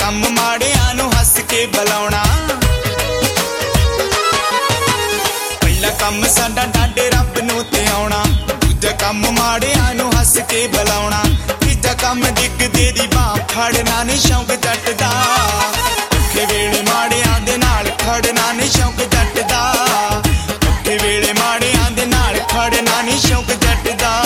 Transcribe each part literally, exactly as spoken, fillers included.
कम माड़ियां नूं हस के बुलाउणा। पहला कम साडा डाडे रब नूं ते आउणा, दूजा कम माड़ियां नूं हस के बुलाउणा, तीजा कम डिगदे दी बांह फड़ना नी शौक जट दा। औखे वेले माड़ियां दे नाल खड़ना नी शौक जट दा, औखे वेले माड़ियां दे नाल खड़ना नी शौक जट दा।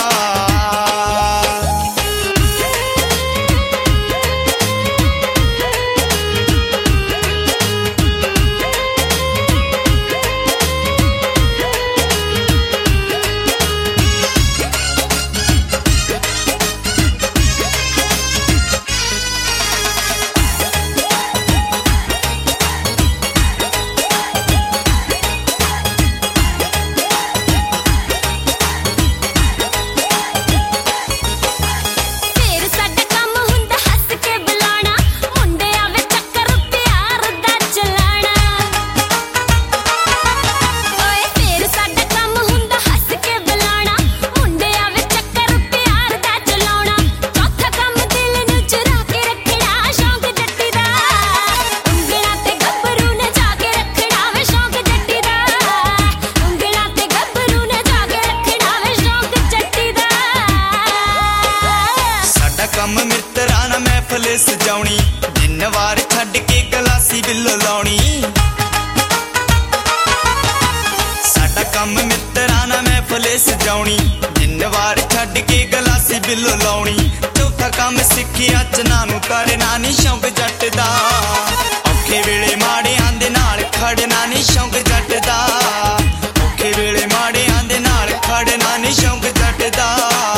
कम मित्रा ना महफिल सजाउणी, दिन वार छड्ड के गलासी बिल्लो लाउणी। साडा कम मित्रा ना महफिल सजाउणी, दिन वार छड्ड के गलासी बिल्लो लाउणी। चौथा कम सिक्खिया चना नूं करना नी शौक जट दा, औखे वेले माड़ियां दे नाल खड़ना नी शौक जट दा, औखे वेले माड़ियां दे नाल खड़ना नी शौक जट दा।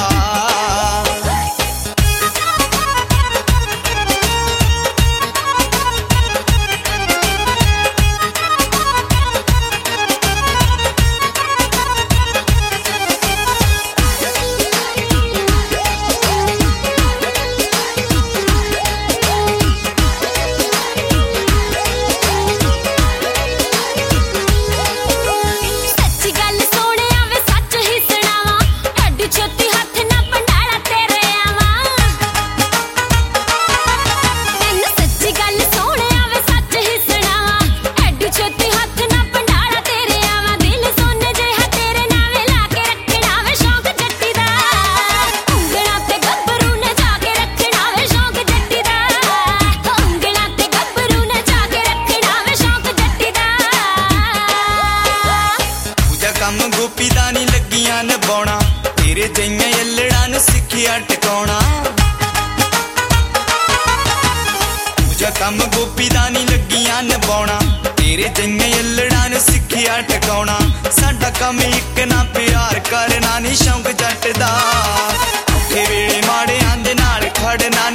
कम गोपी दा नी लगियां नभाउणा, तेरे जइयां यल्लड़ां नूं सिक्खिया टकाउणा। दूजा कम गोपी दा नी लगियां नभाउणा, तेरे जइयां यल्लड़ां नूं सिक्खिया टकाउणा। साडा कम इक ना प्यार करना नी शौक जट दा, औखे वेले माड़ियां दे नाल खड़ना